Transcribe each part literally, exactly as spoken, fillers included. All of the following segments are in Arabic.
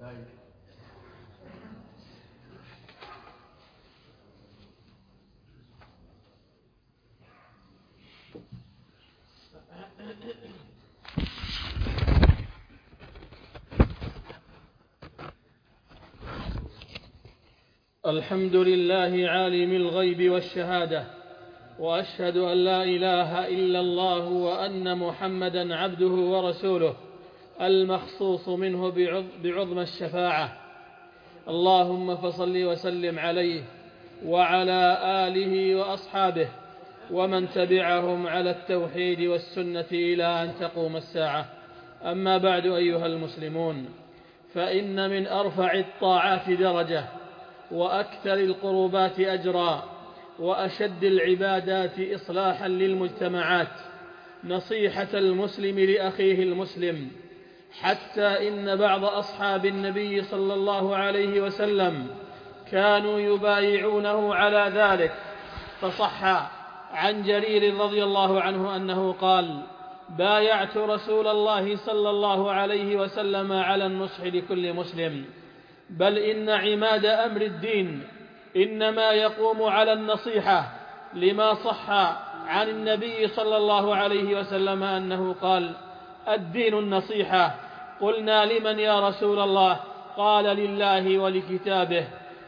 الحمد لله عالم الغيب والشهادة، وأشهد أن لا إله إلا الله وأن محمدا عبده ورسوله المخصوص منه بعظم الشفاعة. اللهم فصل وسلم عليه وعلى آله وأصحابه ومن تبعهم على التوحيد والسنة إلى أن تقوم الساعة. أما بعد، أيها المسلمون، فإن من أرفع الطاعات درجة وأكثر القربات أجرا وأشد العبادات إصلاحا للمجتمعات نصيحة المسلم لأخيه المسلم، حتى إن بعض أصحاب النبي صلى الله عليه وسلم كانوا يبايعونه على ذلك. فصح عن جرير رضي الله عنه أنه قال: بايعت رسول الله صلى الله عليه وسلم على النصح لكل مسلم، بل إن عماد أمر الدين إنما يقوم على النصيحة، لما صح عن النبي صلى الله عليه وسلم أنه قال: الدين النصيحة. قلنا: لمن يا رسول الله؟ قال: لله ولكتابه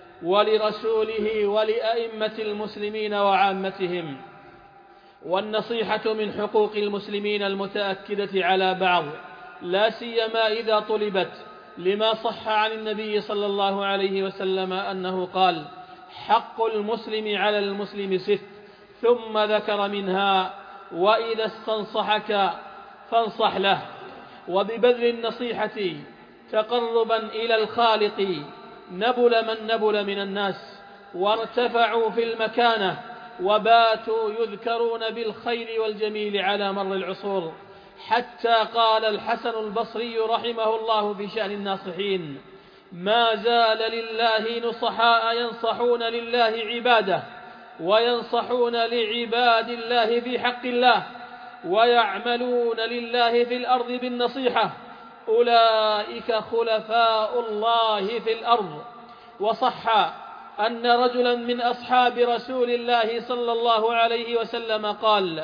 ولرسوله ولأئمة المسلمين وعامتهم. والنصيحة من حقوق المسلمين المتأكدة على بعض، لا سيما إذا طلبت، لما صح عن النبي صلى الله عليه وسلم أنه قال: حق المسلم على المسلم ست، ثم ذكر منها: وإذا استنصحك فانصح له. وببذل النصيحة تقربا إلى الخالق نبل من نبل من الناس، وارتفعوا في المكانة، وباتوا يذكرون بالخير والجميل على مر العصور، حتى قال الحسن البصري رحمه الله في شأن الناصحين: ما زال لله نصحاء ينصحون لله عباده، وينصحون لعباد الله في حق الله، ويعملون لله في الأرض بالنصيحة، أولئك خلفاء الله في الأرض. وصح أن رجلا من أصحاب رسول الله صلى الله عليه وسلم قال: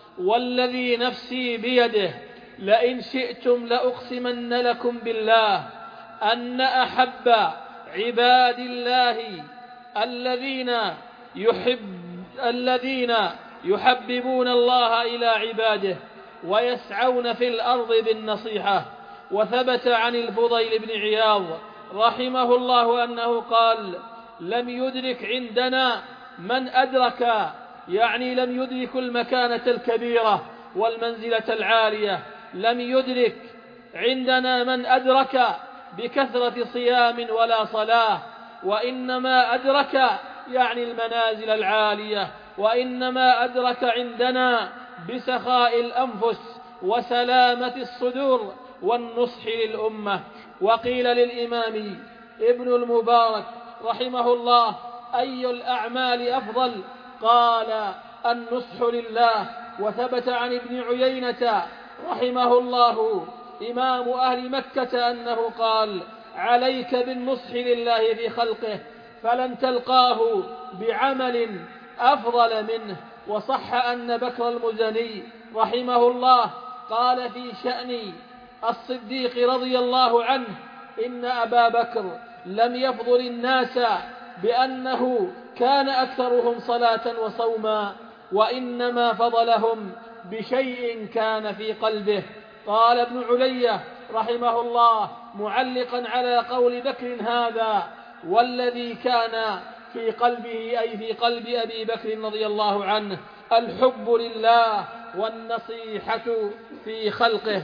والذي نفسي بيده لئن شئتم لأقسمن لكم بالله أن أحب عباد الله الذين يحب الذين يحببون الله إلى عباده ويسعون في الأرض بالنصيحة. وثبت عن الفضيل بن عياض رحمه الله أنه قال: لم يدرك عندنا من أدرك، يعني لم يدرك المكانة الكبيرة والمنزلة العالية، لم يدرك عندنا من أدرك بكثرة صيام ولا صلاة، وإنما أدرك يعني المنازل العالية، وإنما أدرك عندنا بسخاء الأنفس وسلامة الصدور والنصح للأمة. وقيل للإمام ابن المبارك رحمه الله: أي الأعمال أفضل؟ قال: النصح لله. وثبت عن ابن عيينة رحمه الله إمام أهل مكة أنه قال: عليك بالنصح لله في خلقه، فلن تلقاه بعمل أفضل منه. وصح أن بكر المزني رحمه الله قال في شأن الصديق رضي الله عنه: إن أبا بكر لم يفضل الناس بأنه كان أكثرهم صلاة وصوما، وإنما فضلهم بشيء كان في قلبه. قال ابن علية رحمه الله معلقا على قول بكر هذا: والذي كان في قلبه، أي في قلب أبي بكر رضي الله عنه، الحب لله والنصيحة في خلقه.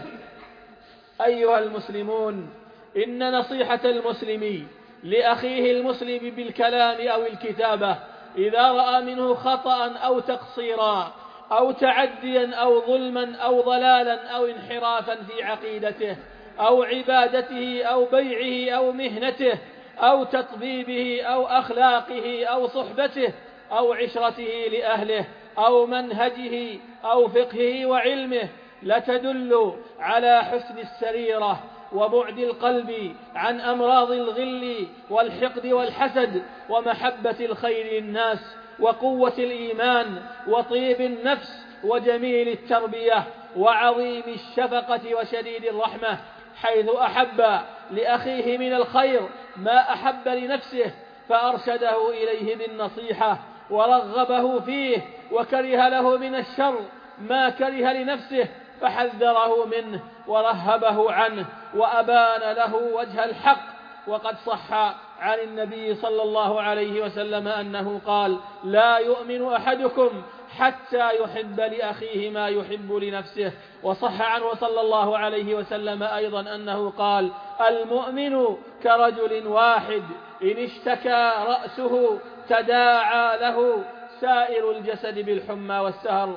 أيها المسلمون، إن نصيحة المسلم لأخيه المسلم بالكلام أو الكتابة إذا رأى منه خطأ أو تقصيرا أو تعديا أو ظلما أو ضلالا أو انحرافا في عقيدته أو عبادته أو بيعه أو مهنته أو تطبيبه أو أخلاقه أو صحبته أو عشرته لأهله أو منهجه أو فقهه وعلمه، لتدل على حسن السريرة وبعد القلب عن أمراض الغل والحقد والحسد، ومحبة الخير للناس، وقوة الإيمان، وطيب النفس، وجميل التربية، وعظيم الشفقة وشديد الرحمة، حيث أحب لأخيه من الخير ما أحب لنفسه، فأرشده إليه بالنصيحة ورغبه فيه، وكره له من الشر ما كره لنفسه فحذره منه ورهبه عنه، وأبان له وجه الحق. وقد صح عن النبي صلى الله عليه وسلم أنه قال: لا يؤمن أحدكم حتى يحب لأخيه ما يحب لنفسه. وصح عنه صلى الله عليه وسلم أيضا أنه قال: المؤمن كرجل واحد إن اشتكى رأسه تداعى له سائر الجسد بالحمى والسهر.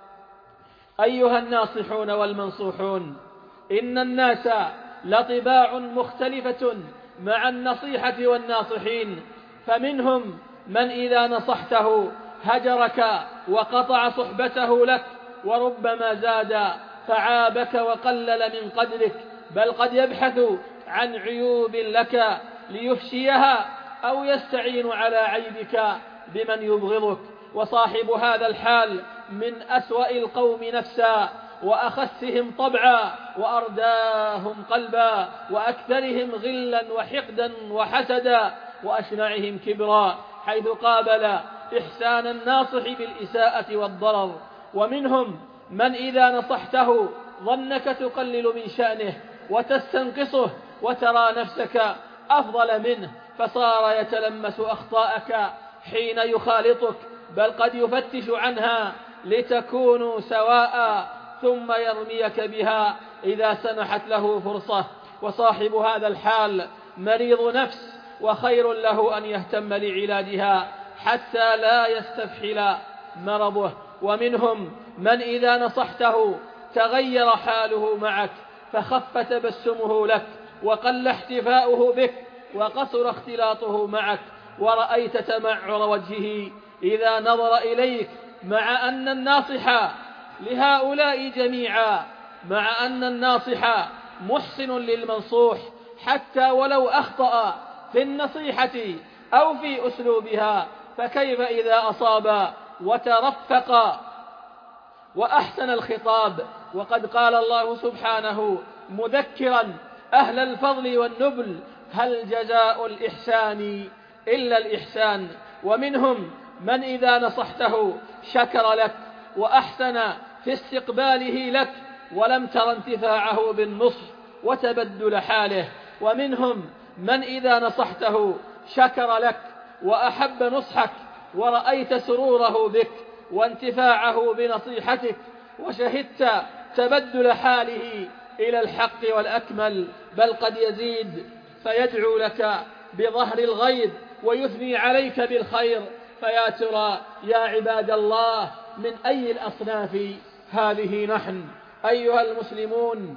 أيها الناصحون والمنصوحون، إن الناس لطباع مختلفة مع النصيحة والناصحين، فمنهم من إذا نصحته هجرك وقطع صحبته لك، وربما زاد فعابك وقلل من قدرك، بل قد يبحث عن عيوب لك ليفشيها، أو يستعين على عيبك بمن يبغضك. وصاحب هذا الحال من أسوأ القوم نفسا، وأخسهم طبعا، وأرداهم قلبا، وأكثرهم غلا وحقدا وحسدا، وأشنعهم كبرا، حيث قابل إحسان الناصح بالإساءة والضرر. ومنهم من إذا نصحته ظنك تقلل من شأنه وتستنقصه، وترى نفسك أفضل منه، فصار يتلمس أخطاءك حين يخالطك، بل قد يفتش عنها لتكونوا سواء، ثم يرميك بها إذا سنحت له فرصة. وصاحب هذا الحال مريض نفس، وخير له أن يهتم لعلاجها حتى لا يستفحل مرضه. ومنهم من إذا نصحته تغير حاله معك، فخف تبسمه لك، وقل احتفاؤه بك، وقصر اختلاطه معك، ورأيت تمعر وجهه إذا نظر إليك، مع أن الناصح لهؤلاء جميعا مع أن الناصح محسن للمنصوح، حتى ولو أخطأ في النصيحة أو في أسلوبها، فكيف إذا أصاب وترفق وأحسن الخطاب؟ وقد قال الله سبحانه مذكرا أهل الفضل والنبل: هل جزاء الإحسان إلا الإحسان. ومنهم من إذا نصحته شكر لك وأحسن في استقباله لك، ولم تر انتفاعه بالنصح وتبدل حاله. ومنهم من إذا نصحته شكر لك وأحب نصحك، ورأيت سروره بك وانتفاعه بنصيحتك، وشهدت تبدل حاله إلى الحق والأكمل، بل قد يزيد فيدعو لك بظهر الغيب ويثني عليك بالخير. فيا ترى يا عباد الله من أي الأصناف هذه نحن؟ أيها المسلمون،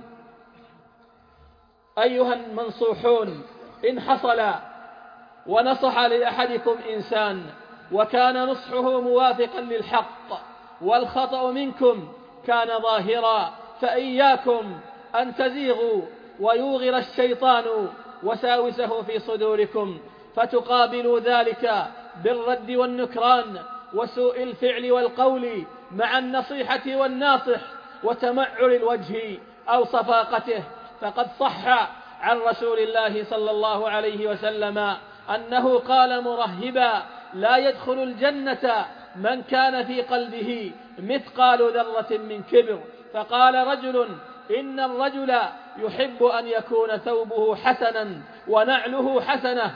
أيها المنصوحون، إن حصل ونصح لأحدكم إنسان وكان نصحه موافقا للحق، والخطأ منكم كان ظاهرا، فإياكم أن تزيغوا ويوغر الشيطان وساوسه في صدوركم، فتقابلوا ذلك بالرد والنكران وسوء الفعل والقول مع النصيحة والناصح وتمعر الوجه أو صفاقته. فقد صح عن رسول الله صلى الله عليه وسلم أنه قال مرهبا: لا يدخل الجنة من كان في قلبه مثقال ذرة من كبر. فقال رجل: إن الرجل يحب أن يكون ثوبه حسنا ونعله حسنة.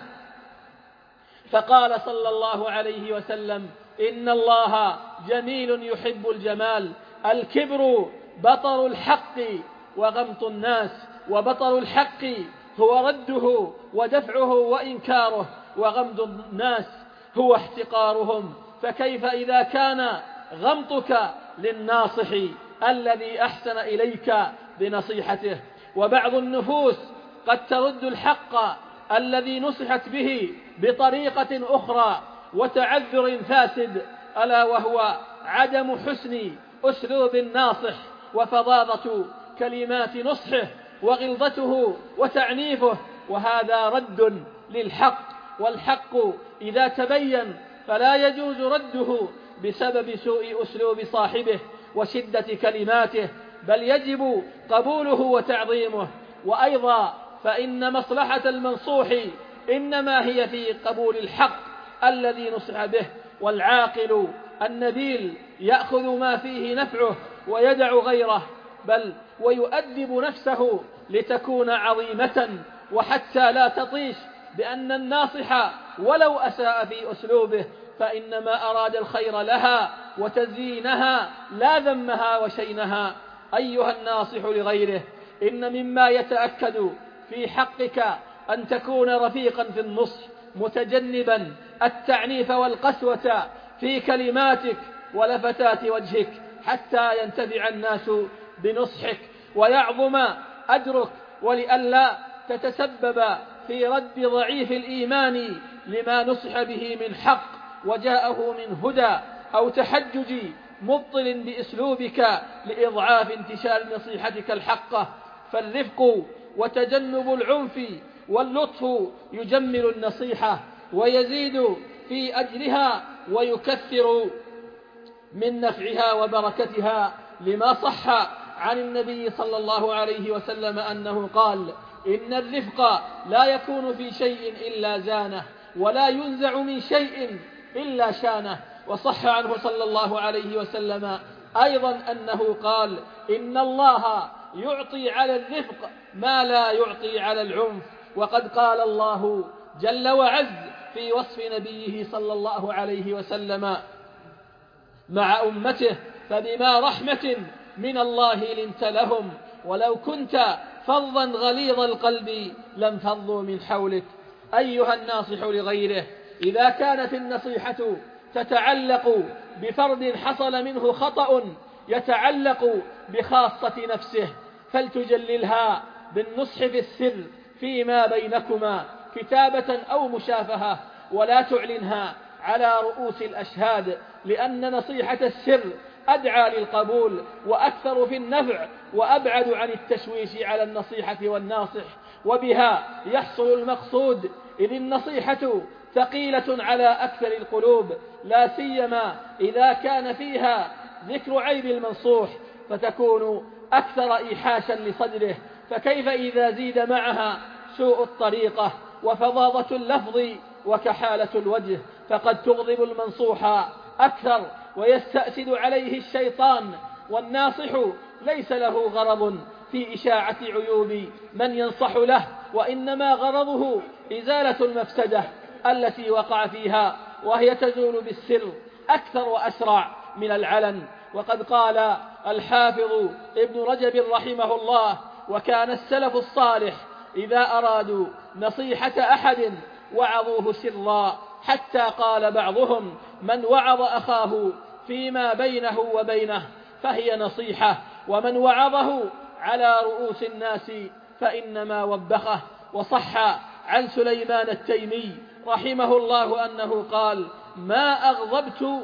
فقال صلى الله عليه وسلم: إن الله جميل يحب الجمال. الكبر بطر الحق وغمط الناس، وبطر الحق هو رده ودفعه وإنكاره، وغمط الناس هو احتقارهم. فكيف إذا كان غمطك للناصح الذي أحسن إليك بنصيحته؟ وبعض النفوس قد ترد الحق الذي نصحت به بطريقة أخرى وتعذر فاسد، ألا وهو عدم حسن أسلوب الناصح وفظاظة كلمات نصحه، وغلظته وتعنيفه، وهذا رد للحق، والحق إذا تبين فلا يجوز رده بسبب سوء أسلوب صاحبه وشدة كلماته، بل يجب قبوله وتعظيمه. وأيضا فإن مصلحة المنصوح إنما هي في قبول الحق الذي نصح به، والعاقل النبيل يأخذ ما فيه نفعه ويدع غيره، بل ويؤدب نفسه لتكون عظيمة، وحتى لا تطيش بأن الناصح ولو أساء في أسلوبه فإنما أراد الخير لها وتزيينها لا ذمها وشينها. أيها الناصح لغيره، إن مما يتأكد في حقك أن تكون رفيقا في النصح، متجنبا التعنيف والقسوة في كلماتك ولفتات وجهك، حتى ينتفع الناس بنصحك ويعظم أجرك، ولئلا تتسبب في رد ضعيف الإيمان لما نصح به من حق وجاءه من هدى، أو تحجج مبطل بأسلوبك لإضعاف انتشار نصيحتك الحقة. فالرفق وتجنب العنف واللطف يجمل النصيحة ويزيد في أجرها ويكثر من نفعها وبركتها، لما صح عن النبي صلى الله عليه وسلم أنه قال: إن الرفق لا يكون في شيء إلا زانه، ولا ينزع من شيء إلا شانه. وصح عنه صلى الله عليه وسلم أيضا أنه قال: إن الله يعطي على الرفق ما لا يعطي على العنف. وقد قال الله جل وعز في وصف نبيه صلى الله عليه وسلم مع أمته: فبما رحمة من الله لنت لهم، ولو كنت فظا غليظ القلب لانفضوا من حولك. أيها الناصح لغيره، إذا كانت النصيحة تتعلق بفرد حصل منه خطأ يتعلق بخاصة نفسه فلتجللها بالنصح في السر فيما بينكما كتابة أو مشافهة، ولا تعلنها على رؤوس الأشهاد، لأن نصيحة السر أدعى للقبول وأكثر في النفع وأبعد عن التشويش على النصيحة والناصح، وبها يحصل المقصود، إذ النصيحة ثقيلة على أكثر القلوب، لا سيما إذا كان فيها ذكر عيب المنصوح، فتكون أكثر إيحاشا لصدره. فكيف إذا زيد معها سوء الطريقة وفظاظة اللفظ وكحالة الوجه، فقد تغضب المنصوح أكثر ويستأسد عليه الشيطان. والناصح ليس له غرض في إشاعة عيوب من ينصح له، وإنما غرضه إزالة المفسدة التي وقع فيها، وهي تزول بالسر أكثر وأسرع من العلن. وقد قال الحافظ ابن رجب رحمه الله: وكان السلف الصالح إذا أرادوا نصيحة أحد وعظوه سرا، حتى قال بعضهم: من وعظ أخاه فيما بينه وبينه فهي نصيحة، ومن وعظه على رؤوس الناس فإنما وبخه. وصح عن سليمان التيمي رحمه الله أنه قال: ما أغضبت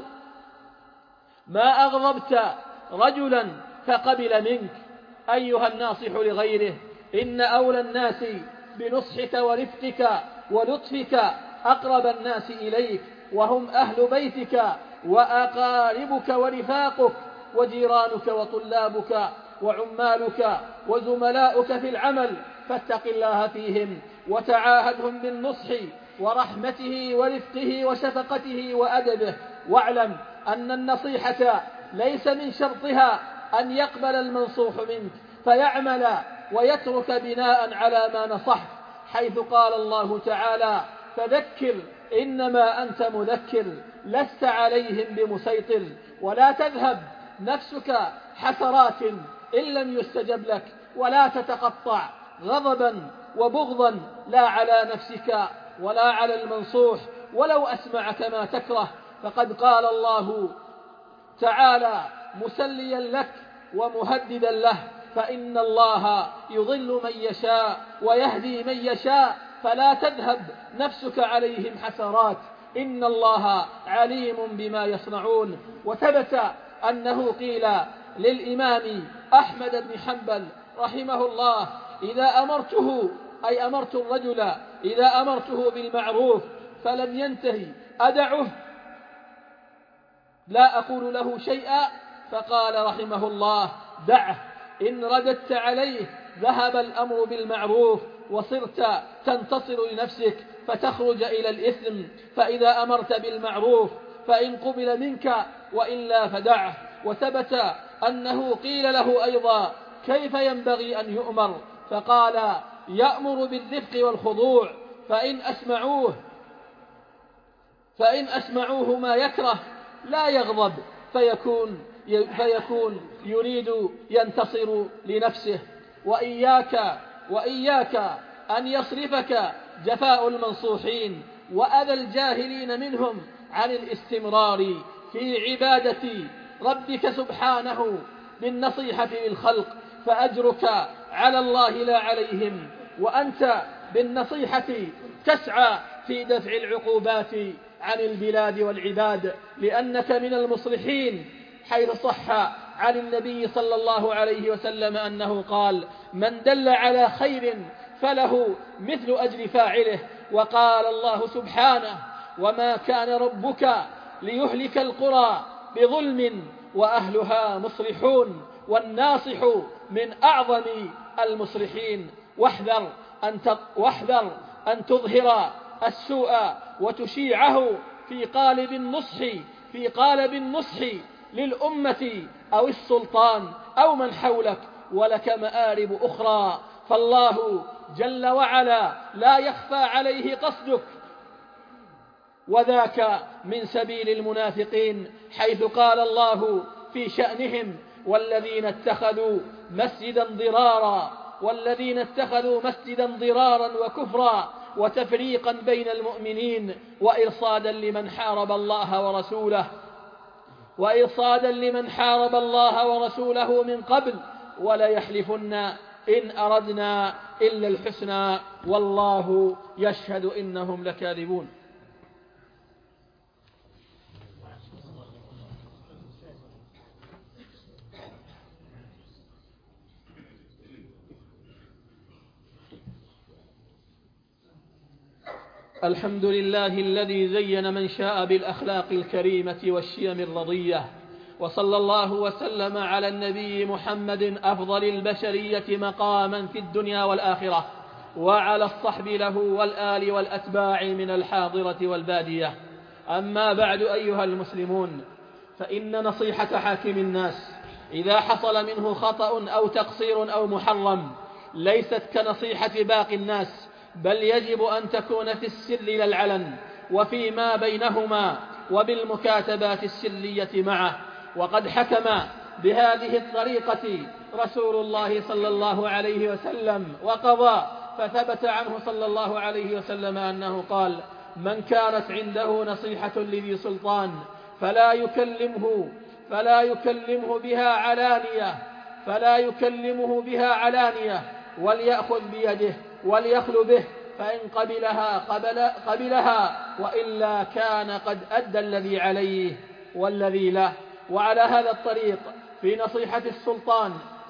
ما أغضبت رجلا فقبل منك. أيها الناصح لغيره، إن أولى الناس بنصحك ورفقك ولطفك أقرب الناس إليك، وهم أهل بيتك وأقاربك ورفاقك وجيرانك وطلابك وعمالك وزملاؤك في العمل، فاتق الله فيهم وتعاهدهم بالنصح ورحمته ورفقه وشفقته وأدبه. واعلم أن النصيحة ليس من شرطها أن يقبل المنصوح منك فيعمل ويترك بناء على ما نصحت، حيث قال الله تعالى: فذكر إنما أنت مذكر لست عليهم بمسيطر، ولا تذهب نفسك حسرات إن لم يستجب لك، ولا تتقطع غضبا وبغضا لا على نفسك ولا على المنصوح ولو أسمعك ما تكره. فقد قال الله تعالى مسليا لك ومهددا له: فإن الله يضل من يشاء ويهدي من يشاء، فلا تذهب نفسك عليهم حسرات، إن الله عليم بما يصنعون. وثبت أنه قيل للإمام أحمد بن حنبل رحمه الله: إذا أمرته أي أمرت الرجل إذا أمرته بالمعروف فلم ينتهي أدعه لا أقول له شيئا؟ فقال رحمه الله: دعه، إن رددت عليه ذهب الأمر بالمعروف وصرت تنتصر لنفسك فتخرج إلى الإثم. فإذا أمرت بالمعروف فإن قبل منك وإلا فدعه. وثبت أنه قيل له أيضا: كيف ينبغي أن يؤمر؟ فقال: يأمر بالرفق والخضوع، فإن أسمعوه فإن أسمعوه ما يكره لا يغضب فيكون فيكون يريد ينتصر لنفسه. وإياك وإياك أن يصرفك جفاء المنصوحين وأذى الجاهلين منهم عن الاستمرار في عبادة ربك سبحانه بالنصيحة للخلق، فأجرك على الله لا عليهم، وأنت بالنصيحة تسعى في دفع العقوبات عن البلاد والعباد، لأنك من المصلحين، حيث صح عن النبي صلى الله عليه وسلم أنه قال: من دل على خير فله مثل أجر فاعله. وقال الله سبحانه: وما كان ربك ليهلك القرى بظلم وأهلها مصلحون. والناصح من أعظم المصلحين. واحذر أن واحذر أن تظهر السوء وتشيعه في قالب النصح في قالب النصح للأمة أو السلطان أو من حولك، ولك مآرب أخرى، فالله جل وعلا لا يخفى عليه قصدك. وذاك من سبيل المنافقين، حيث قال الله في شأنهم: والذين اتخذوا مسجدا ضرارا والذين اتخذوا مسجدا ضرارا وكفرا وتفريقا بين المؤمنين وإرصادا لمن حارب الله ورسوله وإرصادا لمن حارب الله ورسوله من قبل ولا يحلفن إن أردنا إلا الحسنى والله يشهد إنهم لكاذبون. الحمد لله الذي زين من شاء بالأخلاق الكريمة والشيم الرضية، وصلى الله وسلم على النبي محمد أفضل البشرية مقاما في الدنيا والآخرة، وعلى الصحب له والآل والأتباع من الحاضرة والبادية. أما بعد، أيها المسلمون، فإن نصيحة حاكم الناس إذا حصل منه خطأ أو تقصير أو محرم ليست كنصيحة باقي الناس، بل يجب أن تكون في السر لا العلن، وفيما بينهما، وبالمكاتبات السرية معه. وقد حكم بهذه الطريقة رسول الله صلى الله عليه وسلم وقضى، فثبت عنه صلى الله عليه وسلم أنه قال: من كانت عنده نصيحة لذي سلطان فلا يكلمه فلا يكلمه بها علانية فلا يكلمه بها علانية وليأخذ بيده وليخلو به، فإن قبلها قبل قبلها وإلا كان قد أدى الذي عليه والذي له. وعلى هذا الطريق في نصيحة السلطان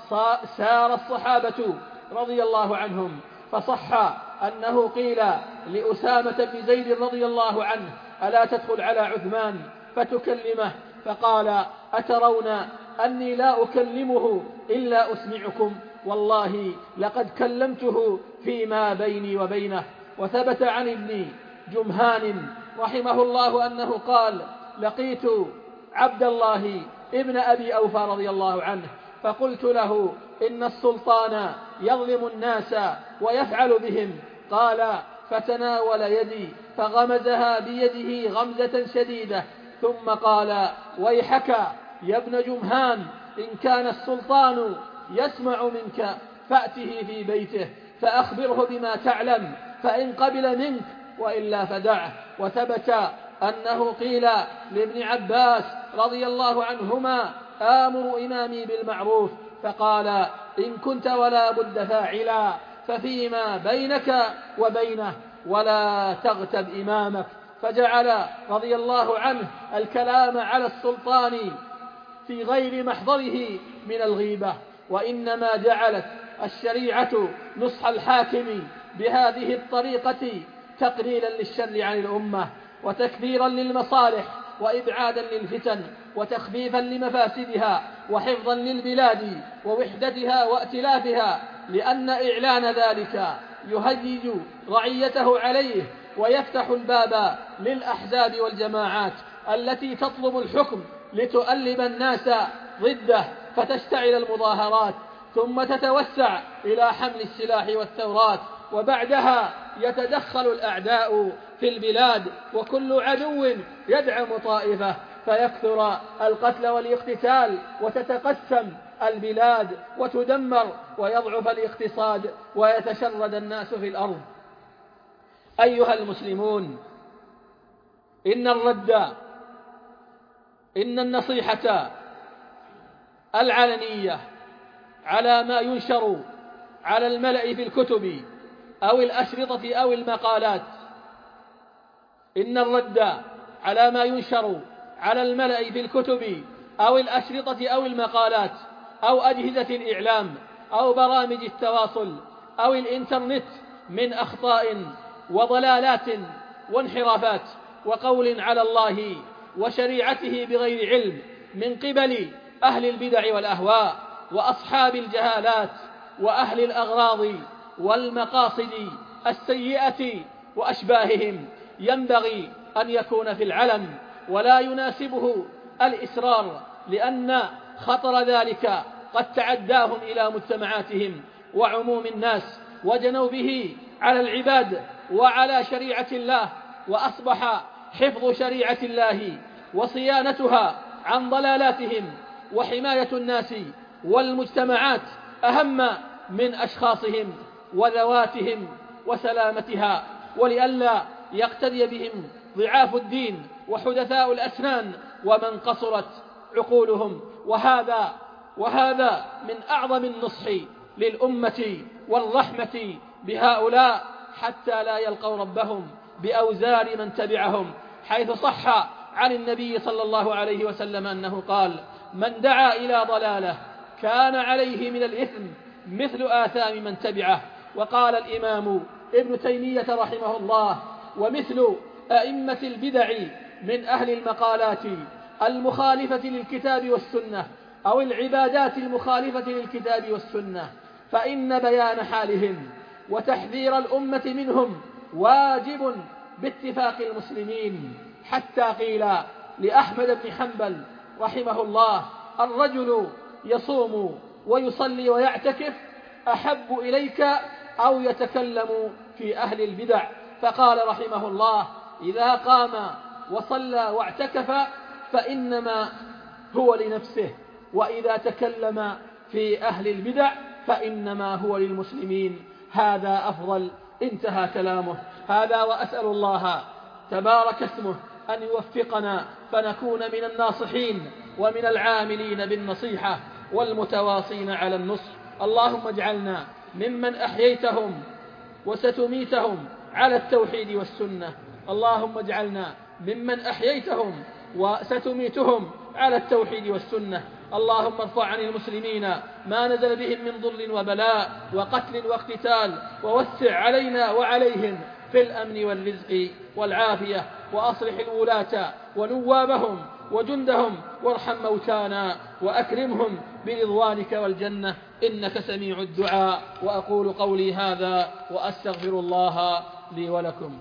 سار الصحابة رضي الله عنهم، فصح أنه قيل لأسامة بن زيد رضي الله عنه: ألا تدخل على عثمان فتكلمه؟ فقال: أترون أني لا أكلمه إلا أسمعكم؟ والله لقد كلمته فيما بيني وبينه. وثبت عن ابن جمهان رحمه الله أنه قال: لقيت عبد الله ابن أبي أوفى رضي الله عنه فقلت له: إن السلطان يظلم الناس ويفعل بهم. قال: فتناول يدي فغمزها بيده غمزة شديدة، ثم قال: ويحك يا ابن جمهان، إن كان السلطان يسمع منك فأته في بيته فأخبره بما تعلم، فإن قبل منك وإلا فدعه. وثبت أنه قيل لابن عباس رضي الله عنهما: آمر إمامي بالمعروف، فقال: إن كنت ولا بد فاعلا ففيما بينك وبينه ولا تغتب إمامك. فجعل رضي الله عنه الكلام على السلطان في غير محضره من الغيبة، وإنما جعلت الشريعة نصح الحاكم بهذه الطريقة تقليلا للشر عن الأمة وتكثيرا للمصالح وإبعادا للفتن وتخفيفا لمفاسدها وحفظا للبلاد ووحدتها وائتلافها، لأن إعلان ذلك يهيج رعيته عليه ويفتح الباب للأحزاب والجماعات التي تطلب الحكم لتؤلب الناس ضده فتشتعل المظاهرات ثم تتوسع إلى حمل السلاح والثورات، وبعدها يتدخل الأعداء في البلاد وكل عدو يدعم طائفة فيكثر القتل والاقتتال وتتقسم البلاد وتدمر ويضعف الاقتصاد ويتشرد الناس في الأرض. أيها المسلمون، إن الرد إن النصيحة العلنية على ما ينشر على الملأ في الكتب أو الأشرطة أو المقالات إن الرد على ما ينشر على الملأ في الكتب أو الأشرطة أو المقالات أو أجهزة الإعلام أو برامج التواصل أو الإنترنت من أخطاء وضلالات وانحرافات وقول على الله وشريعته بغير علم من قبل أهل البدع والأهواء وأصحاب الجهالات وأهل الأغراض والمقاصد السيئة وأشباههم ينبغي أن يكون في العلم ولا يناسبه الإسرار، لأن خطر ذلك قد تعداهم إلى مجتمعاتهم وعموم الناس وجنوا به على العباد وعلى شريعة الله، وأصبح حفظ شريعة الله وصيانتها عن ضلالاتهم وحماية الناس والمجتمعات أهم من أشخاصهم وذواتهم وسلامتها، ولئلا يقتدي بهم ضعاف الدين وحدثاء الأسنان ومن قصرت عقولهم. وهذا وهذا من أعظم النصح للأمة والرحمة بهؤلاء حتى لا يلقوا ربهم بأوزار من تبعهم، حيث صح عن النبي صلى الله عليه وسلم أنه قال: من دعا إلى ضلالة كان عليه من الإثم مثل آثام من تبعه. وقال الإمام ابن تيمية رحمه الله: ومثل أئمة البدع من أهل المقالات المخالفة للكتاب والسنة أو العبادات المخالفة للكتاب والسنة، فإن بيان حالهم وتحذير الأمة منهم واجب باتفاق المسلمين، حتى قيل لأحمد بن حنبل رحمه الله: الرجل يصوم ويصلي ويعتكف أحب إليك أو يتكلم في أهل البدع؟ فقال رحمه الله: إذا قام وصلى واعتكف فإنما هو لنفسه، وإذا تكلم في أهل البدع فإنما هو للمسلمين، هذا أفضل. انتهى كلامه. هذا وأسأل الله تبارك اسمه أن يوفقنا فنكون من الناصحين ومن العاملين بالنصيحة والمتواصين على النصح. اللهم اجعلنا ممن أحييتهم وستميتهم على التوحيد والسنة. اللهم اجعلنا ممن أحييتهم وستميتهم على التوحيد والسنة. اللهم ارفع عن المسلمين ما نزل بهم من ضر وبلاء وقتل واقتتال، ووسع علينا وعليهم في الأمن والرزق والعافية، وأصلح الولاة ونوابهم وجندهم، وارحم موتانا وأكرمهم برضوانك والجنة، إنك سميع الدعاء. وأقول قولي هذا وأستغفر الله لي ولكم.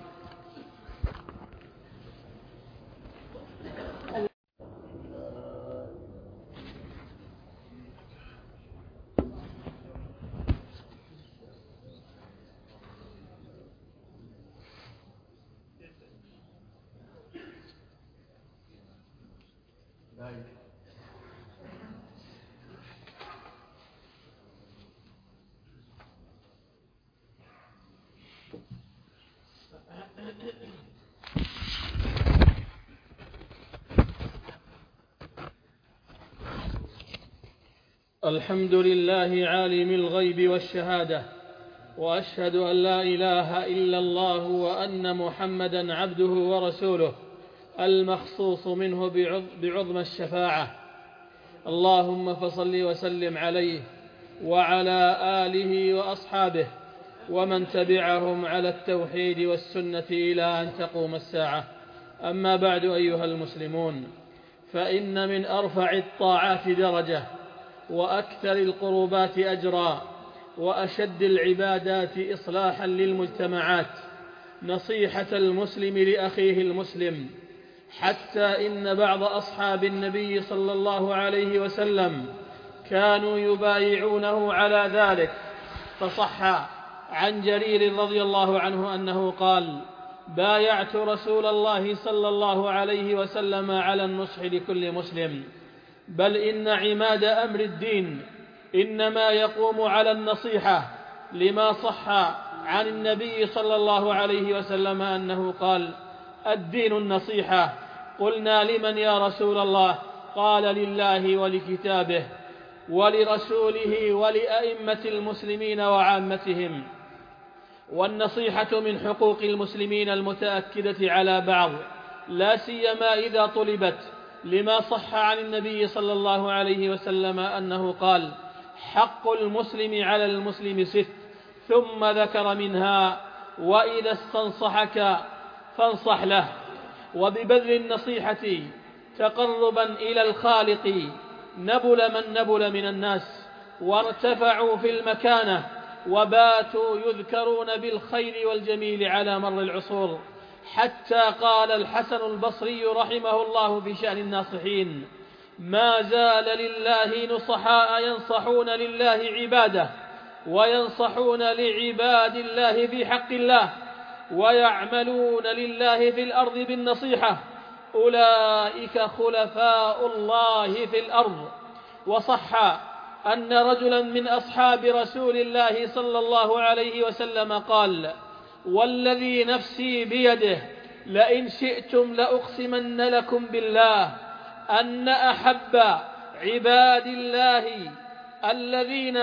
الحمد لله عالم الغيب والشهادة، وأشهد أن لا إله إلا الله وأن محمدا عبده ورسوله المخصوص منه بعظم الشفاعة. اللهم فصل وسلم عليه وعلى آله وأصحابه ومن تبعهم على التوحيد والسنة إلى أن تقوم الساعة. أما بعد، أيها المسلمون، فإن من أرفع الطاعات درجة وأكثر القربات أجرا وأشد العبادات إصلاحا للمجتمعات نصيحة المسلم لأخيه المسلم، حتى إن بعض أصحاب النبي صلى الله عليه وسلم كانوا يبايعونه على ذلك. فصح عن جرير رضي الله عنه أنه قال: بايعت رسول الله صلى الله عليه وسلم على النصح لكل مسلم، بل إن عماد أمر الدين إنما يقوم على النصيحة، لما صح عن النبي صلى الله عليه وسلم أنه قال: الدين النصيحة. قلنا: لمن يا رسول الله؟ قال: لله ولكتابه ولرسوله ولأئمة المسلمين وعامتهم. والنصيحة من حقوق المسلمين المتأكدة على بعض، لا سيما إذا طلبت، لما صح عن النبي صلى الله عليه وسلم أنه قال: حق المسلم على المسلم ست، ثم ذكر منها: وإذا استنصحك فانصح له. وببذل النصيحة تقربا إلى الخالق نبل من نبل من الناس، وارتفعوا في المكانة، وباتوا يذكرون بالخير والجميل على مر العصور، حتى قال الحسن البصري رحمه الله في شأن الناصحين: ما زال لله نصحاء ينصحون لله عباده، وينصحون لعباد الله في حق الله، ويعملون لله في الأرض بالنصيحة، أولئك خلفاء الله في الأرض. وصح أن رجلا من أصحاب رسول الله صلى الله عليه وسلم قال: والذي نفسي بيده لئن شئتم لأقسمن لكم بالله أن أحب عباد الله الذين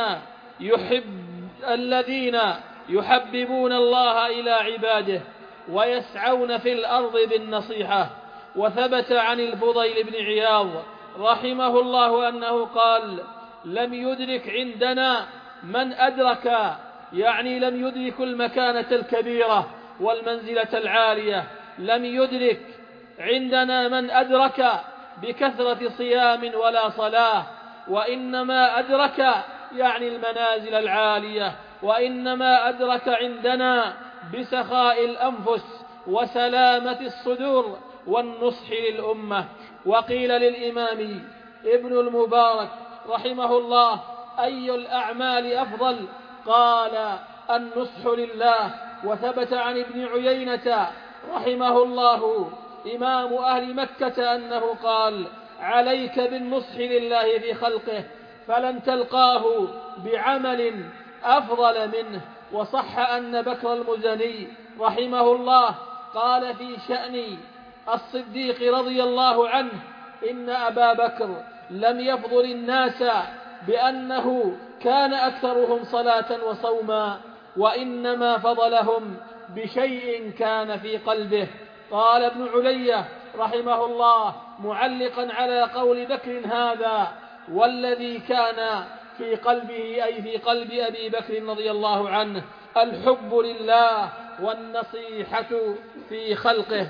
يحب الذين يحببون الله إلى عباده ويسعون في الأرض بالنصيحة. وثبت عن الفضيل بن عياض رحمه الله أنه قال: لم يدرك عندنا من أدرك، يعني لم يدرك المكانة الكبيرة والمنزلة العالية، لم يدرك عندنا من أدرك بكثرة صيام ولا صلاة، وإنما أدرك يعني المنازل العالية، وإنما أدرك عندنا بسخاء الأنفس وسلامة الصدور والنصح للأمة. وقيل للإمام ابن المبارك رحمه الله: أي الأعمال أفضل؟ قال: النصح لله. وثبت عن ابن عيينة رحمه الله إمام أهل مكة أنه قال: عليك بالنصح لله في خلقه، فلن تلقاه بعمل أفضل منه. وصح أن بكر المزني رحمه الله قال في شأن الصديق رضي الله عنه: إن أبا بكر لم يفضل الناس بأنه كان أكثرهم صلاة وصوما، وإنما فضلهم بشيء كان في قلبه. قال ابن علية رحمه الله معلقا على قول بكر هذا: والذي كان في قلبه، أي في قلب أبي بكر رضي الله عنه، الحب لله والنصيحة في خلقه.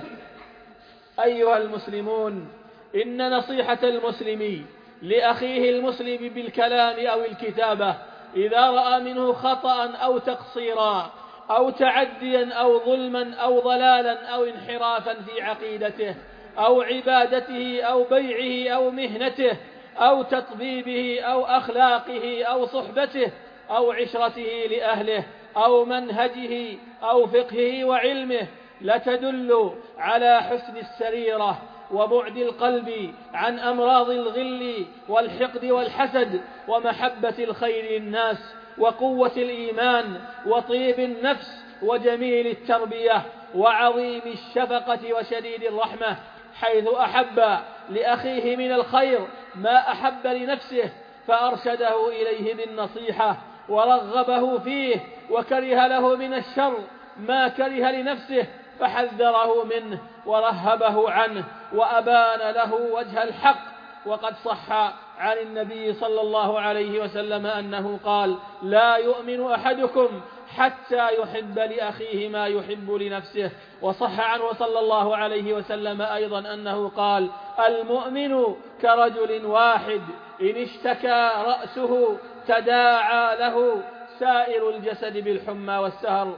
أيها المسلمون، إن نصيحة المسلم لأخيه المسلم بالكلام أو الكتابة إذا رأى منه خطأ أو تقصيرا أو تعديا أو ظلما أو ضلالا أو انحرافا في عقيدته أو عبادته أو بيعه أو مهنته أو تطبيبه أو أخلاقه أو صحبته أو عشرته لأهله أو منهجه أو فقهه وعلمه، لتدل على حسن السريرة وبعد القلب عن أمراض الغل والحقد والحسد، ومحبة الخير للناس، وقوة الإيمان، وطيب النفس، وجميل التربية، وعظيم الشفقة وشديد الرحمة، حيث أحب لأخيه من الخير ما أحب لنفسه فأرشده إليه بالنصيحة، ورغبه فيه، وكره له من الشر ما كره لنفسه فحذره منه ورهبه عنه، وأبان له وجه الحق. وقد صح عن النبي صلى الله عليه وسلم أنه قال: لا يؤمن أحدكم حتى يحب لأخيه ما يحب لنفسه. وصح عنه صلى الله عليه وسلم أيضا أنه قال: المؤمن كرجل واحد إن اشتكى رأسه تداعى له سائر الجسد بالحمى والسهر.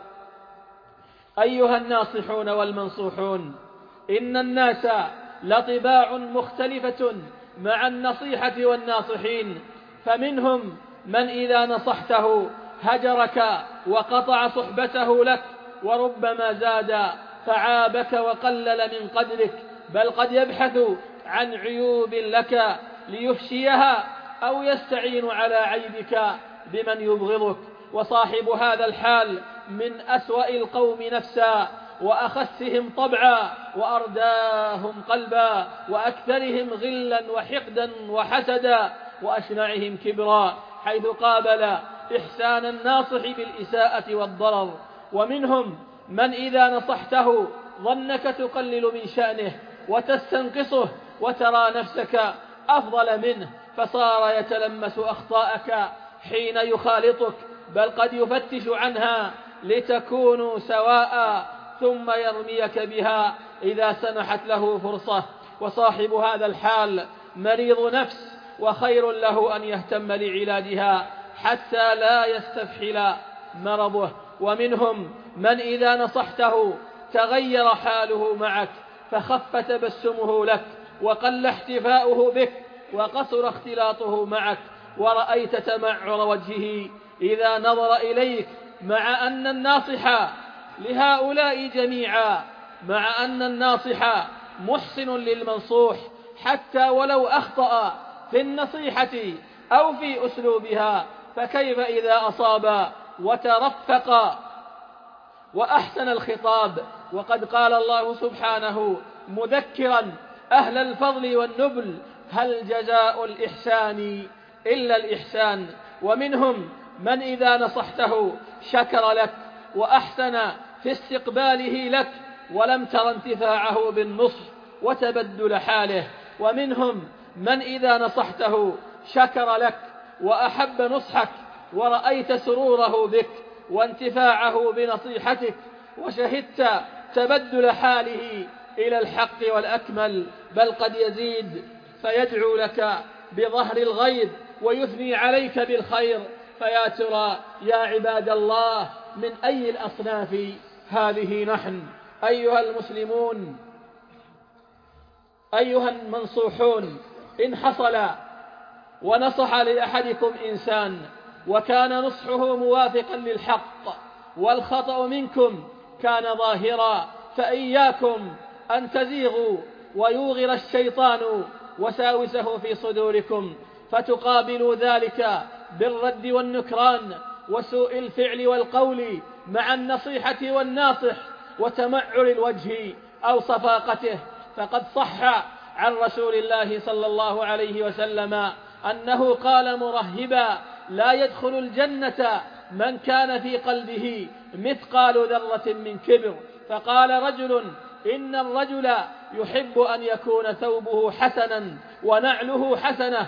أيها الناصحون والمنصوحون، إن الناس لطباع مختلفة مع النصيحة والناصحين، فمنهم من إذا نصحته هجرك وقطع صحبته لك، وربما زاد فعابك وقلل من قدرك، بل قد يبحث عن عيوب لك ليفشيها أو يستعين على عيبك بمن يبغضك. وصاحب هذا الحال من أسوأ القوم نفسا وأخسهم طبعا وأرداهم قلبا وأكثرهم غلا وحقدا وحسدا وأشنعهم كبرا، حيث قابل إحسان الناصح بالإساءة والضرر. ومنهم من إذا نصحته ظنك تقلل من شأنه وتستنقصه وترى نفسك أفضل منه، فصار يتلمس أخطاءك حين يخالطك، بل قد يفتش عنها لتكونوا سواء ثم يرميك بها إذا سنحت له فرصة. وصاحب هذا الحال مريض نفس، وخير له أن يهتم لعلاجها حتى لا يستفحل مرضه. ومنهم من إذا نصحته تغير حاله معك، فخف تبسمه لك وقل احتفاؤه بك وقصر اختلاطه معك، ورأيت تمعر وجهه إذا نظر إليك، مع أن الناصح لهؤلاء جميعا مع أن الناصح محسن للمنصوح حتى ولو أخطأ في النصيحة أو في أسلوبها، فكيف إذا أصاب وترفق وأحسن الخطاب؟ وقد قال الله سبحانه مذكرا أهل الفضل والنبل: هل جزاء الإحسان إلا الإحسان. ومنهم من إذا نصحته شكر لك وأحسن في استقباله لك، ولم تر انتفاعه بالنصح وتبدل حاله. ومنهم من إذا نصحته شكر لك وأحب نصحك، ورأيت سروره بك وانتفاعه بنصيحتك، وشهدت تبدل حاله إلى الحق والأكمل، بل قد يزيد فيدعو لك بظهر الغيب ويثني عليك بالخير. فيا ترى يا عباد الله من أي الأصناف هذه نحن؟ أيها المسلمون، أيها المنصوحون، إن حصل ونصح لأحدكم إنسان وكان نصحه موافقا للحق والخطأ منكم كان ظاهرا، فإياكم أن تزيغوا ويوغر الشيطان وساوسه في صدوركم، فتقابلوا ذلك بالرد والنكران وسوء الفعل والقول مع النصيحة والناصح وتمعر الوجه أو صفاقته. فقد صح عن رسول الله صلى الله عليه وسلم أنه قال مرهبا: لا يدخل الجنة من كان في قلبه مثقال ذرة من كبر. فقال رجل: إن الرجل يحب أن يكون ثوبه حسنا ونعله حسنة.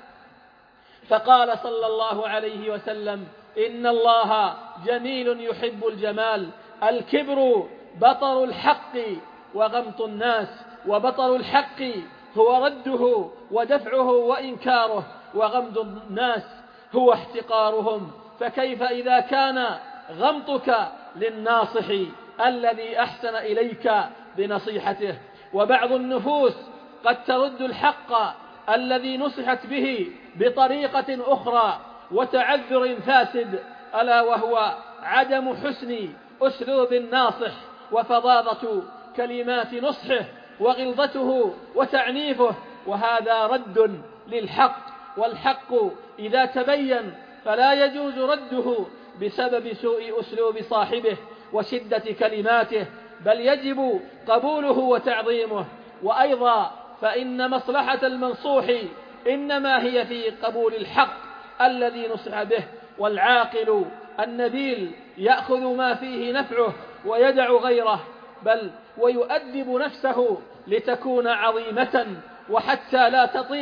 فقال صلى الله عليه وسلم: إن الله جميل يحب الجمال. الكبر بطر الحق وغمط الناس، وبطر الحق هو رده ودفعه وإنكاره، وغمط الناس هو احتقارهم. فكيف إذا كان غمطك للناصح الذي أحسن إليك بنصيحته؟ وبعض النفوس قد ترد الحق الذي نصحت به بطريقة أخرى وتعذر فاسد، ألا وهو عدم حسن أسلوب الناصح وفظاظة كلمات نصحه وغلظته وتعنيفه، وهذا رد للحق. والحق إذا تبين فلا يجوز رده بسبب سوء أسلوب صاحبه وشدة كلماته، بل يجب قبوله وتعظيمه. وأيضا فإن مصلحة المنصوح إنما هي في قبول الحق الذي نصح به، والعاقل النبيل يأخذ ما فيه نفعه ويدع غيره، بل ويؤدب نفسه لتكون عظيمة وحتى لا تطيش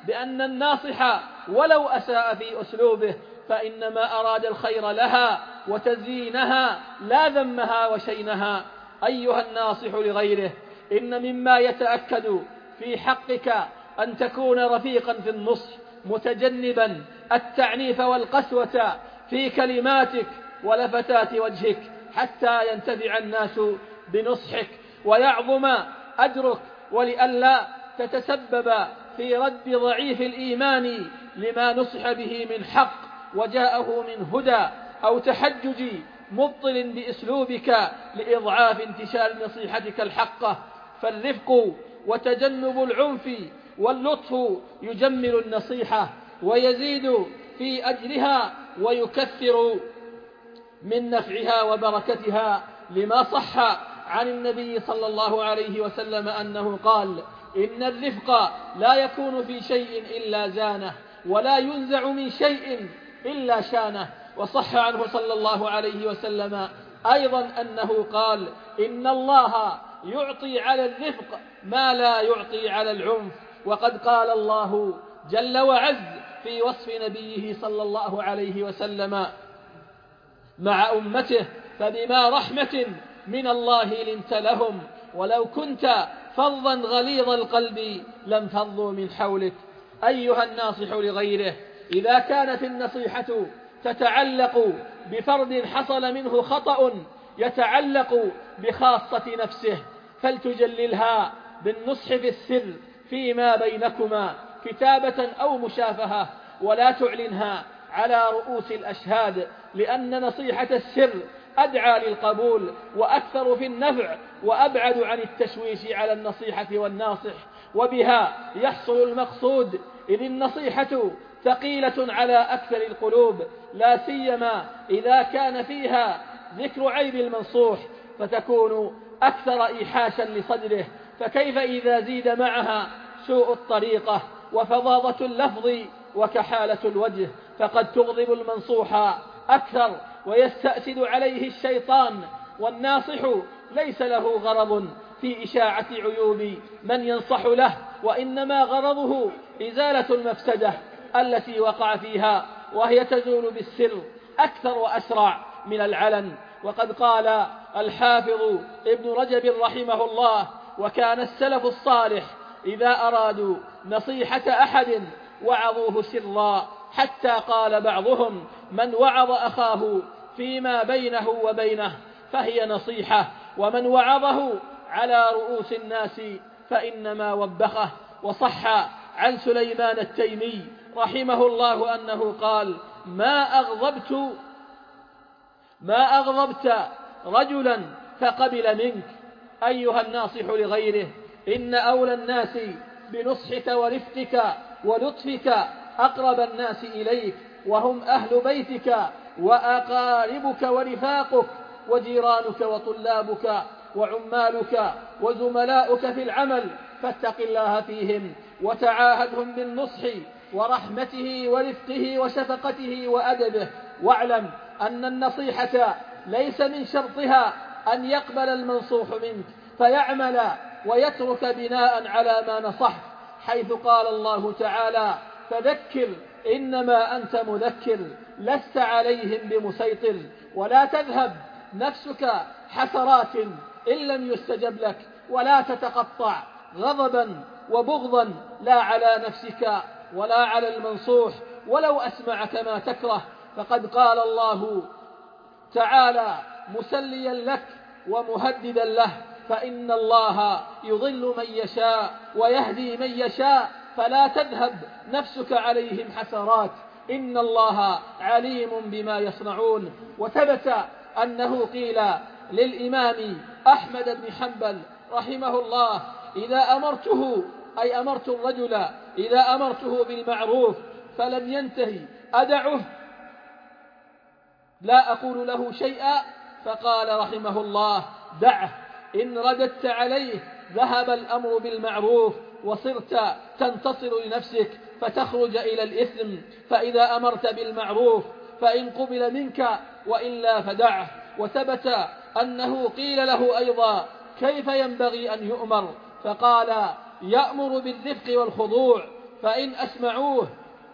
بأن الناصح ولو أساء في أسلوبه فإنما أراد الخير لها وتزيينها لا ذمها وشينها. أيها الناصح لغيره، إن مما يتأكد في حقك أن تكون رفيقا في النصح، متجنبا التعنيف والقسوة في كلماتك ولفتات وجهك، حتى ينتفع الناس بنصحك ويعظم أجرك، ولئلا تتسبب في رد ضعيف الإيمان لما نصح به من حق وجاءه من هدى، أو تحجج مبطل بأسلوبك لإضعاف انتشار نصيحتك الحقة. فالرفق وتجنب العنف واللطف يجمل النصيحة ويزيد في أجرها ويكثر من نفعها وبركتها، لما صح عن النبي صلى الله عليه وسلم أنه قال: إن الرفق لا يكون في شيء إلا زانه، ولا ينزع من شيء إلا شانه. وصح عنه صلى الله عليه وسلم أيضا أنه قال: إن الله يعطي على الرفق ما لا يعطي على العنف. وقد قال الله جل وعز في وصف نبيه صلى الله عليه وسلم مع أمته: فبما رحمة من الله لنت لهم ولو كنت فظا غليظ القلب لانفضوا من حولك. أيها الناصح لغيره، إذا كانت النصيحة تتعلق بفرد حصل منه خطأ يتعلق بخاصة نفسه فلتجللها بالنصح في السر فيما بينكما كتابة أو مشافهة، ولا تعلنها على رؤوس الأشهاد، لأن نصيحة السر أدعى للقبول وأكثر في النفع وأبعد عن التشويش على النصيحة والناصح، وبها يحصل المقصود، إذ النصيحة ثقيلة على أكثر القلوب، لا سيما إذا كان فيها ذكر عيب المنصوح، فتكون أكثر إيحاشا لصدره. فكيف إذا زيد معها سوء الطريقة وفظاظة اللفظ وكحالة الوجه، فقد تغضب المنصوح أكثر ويستأسد عليه الشيطان. والناصح ليس له غرض في إشاعة عيوب من ينصح له، وإنما غرضه إزالة المفسدة التي وقع فيها، وهي تزول بالسر أكثر وأسرع من العلن. وقد قال الحافظ ابن رجب رحمه الله: وكان السلف الصالح إذا أرادوا نصيحة أحد وعظوه سرا، حتى قال بعضهم: من وعظ أخاه فيما بينه وبينه فهي نصيحة، ومن وعظه على رؤوس الناس فإنما وبخه. وصح عن سليمان التيمي رحمه الله أنه قال: ما أغضبت ما أغضبت رجلا فقبل منك. أيها الناصح لغيره، إن أولى الناس بنصحك ورفقك ولطفك أقرب الناس إليك، وهم أهل بيتك وأقاربك ورفاقك وجيرانك وطلابك وعمالك وزملاؤك في العمل، فاتق الله فيهم وتعاهدهم بالنصح ورحمته ورفقه وشفقته وأدبه. واعلم أن النصيحة ليس من شرطها أن يقبل المنصوح منك فيعمل ويترك بناء على ما نصحت، حيث قال الله تعالى: فذكر إنما أنت مذكر لست عليهم بمسيطر، ولا تذهب نفسك حسرات إن لم يستجب لك، ولا تتقطع غضبا وبغضا لا على نفسك ولا على المنصوح ولو أسمعك ما تكره. فقد قال الله تعالى مسليا لك ومهددا له: فإن الله يضل من يشاء ويهدي من يشاء، فلا تذهب نفسك عليهم حسرات، إن الله عليم بما يصنعون. وثبت أنه قيل للإمام أحمد بن حنبل رحمه الله: إذا أمرته أي أمرت الرجل إذا أمرته بالمعروف فلم ينتهي أدعه لا أقول له شيئا، فقال رحمه الله: دعه، إن رددت عليه ذهب الأمر بالمعروف وصرت تنتصر لنفسك فتخرج إلى الإثم. فإذا أمرت بالمعروف فإن قبل منك وإلا فدعه. وثبت أنه قيل له أيضا: كيف ينبغي أن يؤمر؟ فقال: يأمر بالرفق والخضوع، فإن أسمعوه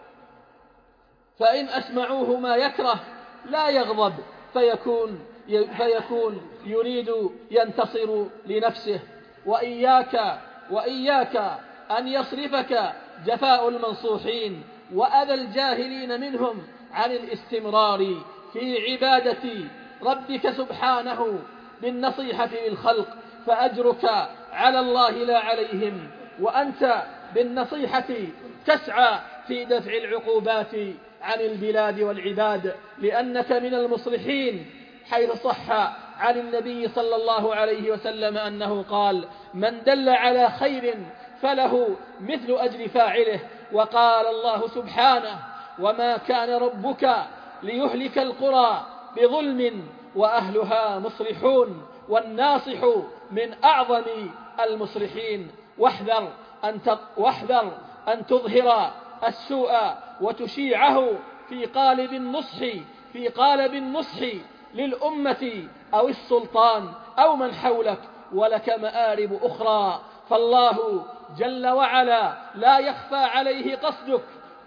فإن أسمعوه ما يكره لا يغضب فيكون فيكون يريد ينتصر لنفسه. وإياك وإياك أن يصرفك جفاء المنصوحين وأذى الجاهلين منهم عن الاستمرار في عبادة ربك سبحانه بالنصيحة للخلق، فأجرك على الله لا عليهم، وأنت بالنصيحة تسعى في دفع العقوبات عن البلاد والعباد، لأنك من المصلحين، حيث صح عن النبي صلى الله عليه وسلم أنه قال: من دل على خير فله مثل أجر فاعله. وقال الله سبحانه: وما كان ربك ليهلك القرى بظلم وأهلها مصلحون، والناصح من أعظم المصلحين. واحذر أن واحذر أن تظهر السوء وتشيعه في قالب النصح في قالب النصح للأمة أو السلطان أو من حولك، ولك مآرب أخرى، فالله جل وعلا لا يخفى عليه قصدك،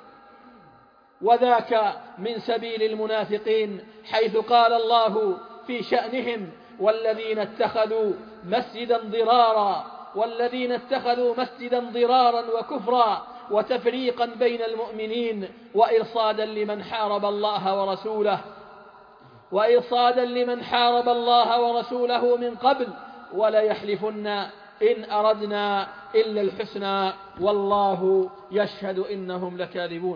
وذاك من سبيل المنافقين، حيث قال الله في شأنهم: والذين اتخذوا مسجدا ضرارا والذين اتخذوا مسجدا ضرارا وكفرا وتفريقا بين المؤمنين وإرصادا لمن حارب الله ورسوله وإرصادا لمن حارب الله ورسوله من قبل وليحلفن إن أردنا إلا الحسنى والله يشهد إنهم لكاذبون.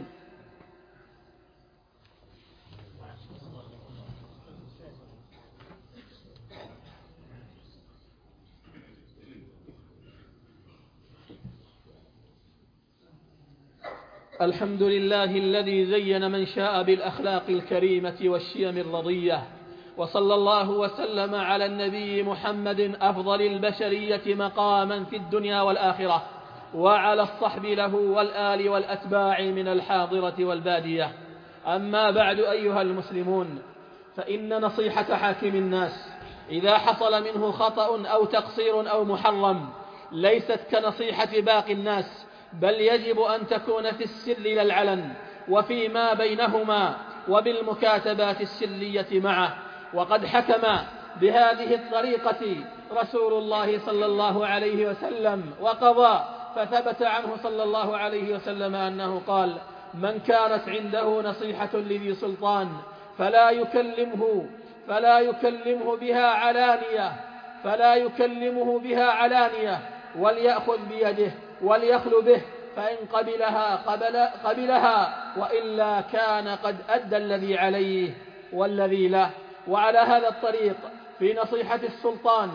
الحمد لله الذي زين من شاء بالأخلاق الكريمة والشيم الرضية، وصلى الله وسلم على النبي محمد أفضل البشرية مقاما في الدنيا والآخرة، وعلى الصحب له والآل والأتباع من الحاضرة والبادية. أما بعد، أيها المسلمون، فإن نصيحة حاكم الناس إذا حصل منه خطأ أو تقصير أو محرم ليست كنصيحة باقي الناس، بل يجب أن تكون في السر لا العلن، وفيما بينهما، وبالمكاتبات السرية معه. وقد حكم بهذه الطريقة رسول الله صلى الله عليه وسلم وقضى، فثبت عنه صلى الله عليه وسلم أنه قال: من كانت عنده نصيحة لذي سلطان فلا يكلمه فلا يكلمه بها علانية فلا يكلمه بها علانية وليأخذ بيده وليخل به، فإن قبلها قبل قبلها وإلا كان قد أدى الذي عليه والذي له. وعلى هذا الطريق في نصيحة السلطان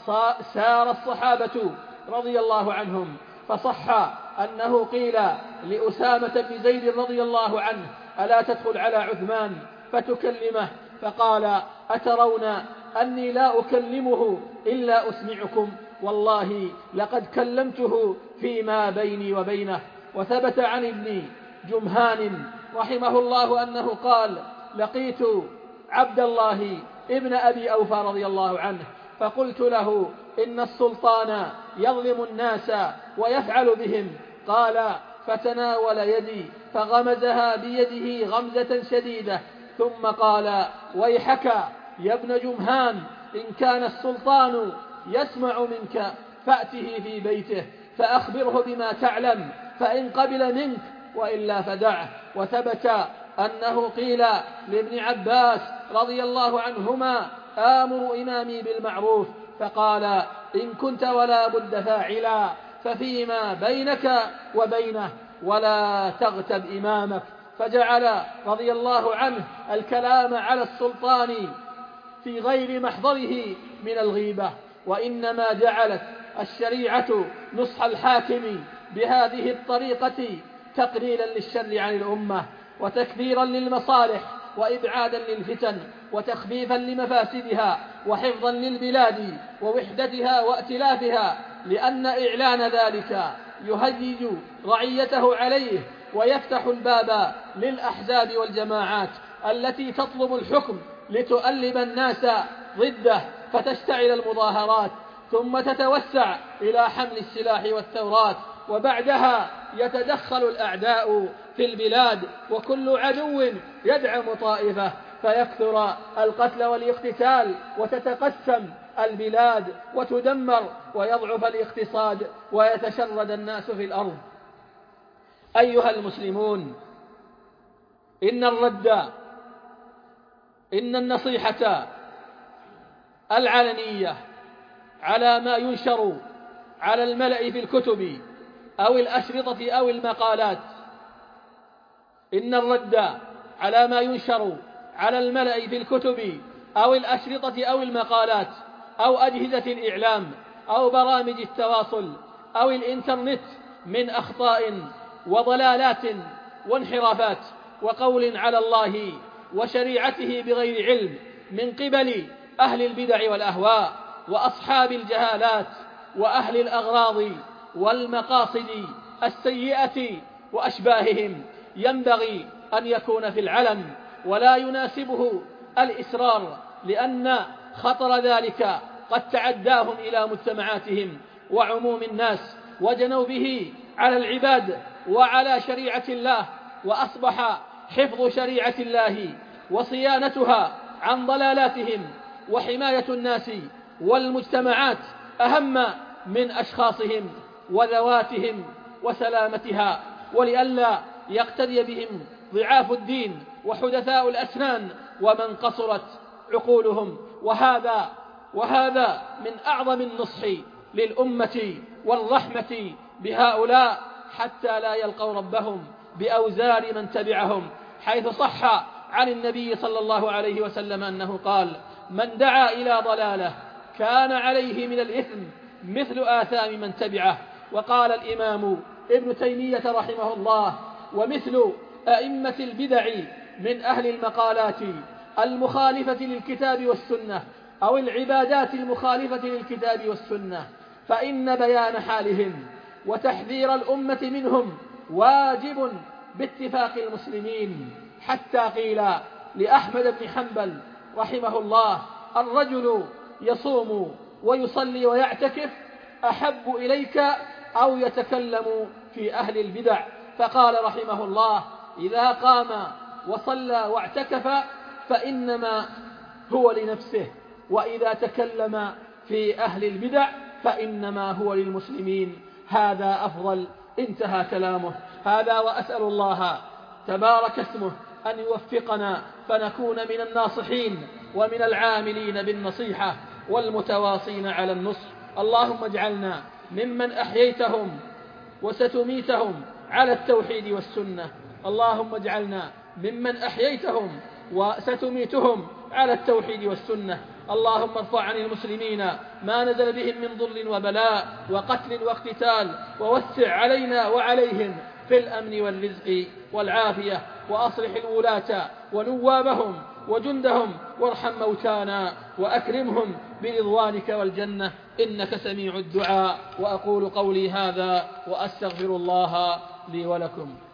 سار الصحابة رضي الله عنهم، فصح أنه قيل لأسامة بن زيد رضي الله عنه: ألا تدخل على عثمان فتكلمه؟ فقال: أترون أني لا أكلمه إلا أسمعكم؟ والله لقد كلمته فيما بيني وبينه. وثبت عن ابن جمهان رحمه الله أنه قال: لقيت عبد الله ابن أبي أوفى رضي الله عنه فقلت له: إن السلطان يظلم الناس ويفعل بهم. قال: فتناول يدي فغمزها بيده غمزة شديدة، ثم قال: ويحك يا ابن جمهان، إن كان السلطان يسمع منك فأته في بيته فأخبره بما تعلم، فإن قبل منك وإلا فدعه. وثبت أنه قيل لابن عباس رضي الله عنهما: آمر إمامي بالمعروف، فقال: إن كنت ولا بد فاعلا ففيما بينك وبينه ولا تغتب إمامك. فجعل رضي الله عنه الكلام على السلطان في غير محضره من الغيبة، وإنما جعلت الشريعة نصح الحاكم بهذه الطريقة تقليلا للشر عن الأمة، وتكبيرا للمصالح، وإبعادا للفتن، وتخفيفا لمفاسدها، وحفظا للبلاد ووحدتها وائتلافها، لأن إعلان ذلك يهيج رعيته عليه، ويفتح الباب للأحزاب والجماعات التي تطلب الحكم لتؤلب الناس ضده، فتشتعل المظاهرات، ثم تتوسع إلى حمل السلاح والثورات، وبعدها يتدخل الأعداء في البلاد، وكل عدو يدعم طائفة، فيكثر القتل والاقتتال، وتتقسم البلاد وتدمر، ويضعف الاقتصاد، ويتشرد الناس في الأرض. أيها المسلمون، إن الرد، إن النصيحة العلنية على ما ينشر على الملأ في الكتب أو الأشرطة أو المقالات، إن الرد على ما ينشر على الملأ في الكتب أو الأشرطة أو المقالات أو أجهزة الإعلام أو برامج التواصل أو الإنترنت من أخطاء وضلالات وانحرافات وقول على الله وشريعته بغير علم من قبل أهل البدع والأهواء وأصحاب الجهالات وأهل الأغراض والمقاصد السيئة وأشباههم، ينبغي أن يكون في العلن، ولا يناسبه الإسرار، لأن خطر ذلك قد تعداهم إلى مجتمعاتهم وعموم الناس، وجنوا به على العباد وعلى شريعة الله، وأصبح حفظ شريعة الله وصيانتها عن ضلالاتهم وحماية الناس والمجتمعات أهم من أشخاصهم وذواتهم وسلامتها، ولئلا يقتدي بهم ضعاف الدين وحدثاء الأسنان ومن قصرت عقولهم. وهذا وهذا من أعظم النصح للأمة والرحمة بهؤلاء حتى لا يلقوا ربهم بأوزار من تبعهم، حيث صح عن النبي صلى الله عليه وسلم أنه قال: من دعا إلى ضلالة كان عليه من الإثم مثل آثام من تبعه. وقال الإمام ابن تيمية رحمه الله: ومثل أئمة البدع من أهل المقالات المخالفة للكتاب والسنة أو العبادات المخالفة للكتاب والسنة، فإن بيان حالهم وتحذير الأمة منهم واجب باتفاق المسلمين. حتى قيل لأحمد بن حنبل رحمه الله: الرجل يصوم ويصلي ويعتكف أحب إليك أو يتكلم في أهل البدع؟ فقال رحمه الله: إذا قام وصلى واعتكف فإنما هو لنفسه، وإذا تكلم في أهل البدع فإنما هو للمسلمين، هذا أفضل. انتهى كلامه. هذا وأسأل الله تبارك اسمه أن يوفقنا فنكون من الناصحين ومن العاملين بالنصيحة والمتواصين على النصح. اللهم اجعلنا ممن أحييتهم وستميتهم على التوحيد والسنة. اللهم اجعلنا ممن أحييتهم وستميتهم على التوحيد والسنة. اللهم ارفع عن المسلمين ما نزل بهم من ضر وبلاء وقتل واقتتال، ووسع علينا وعليهم في الأمن والرزق والعافية، وأصلح الولاة ونوابهم وجندهم، وارحم موتانا وأكرمهم برضوانك والجنة، إنك سميع الدعاء. وأقول قولي هذا وأستغفر الله لي ولكم.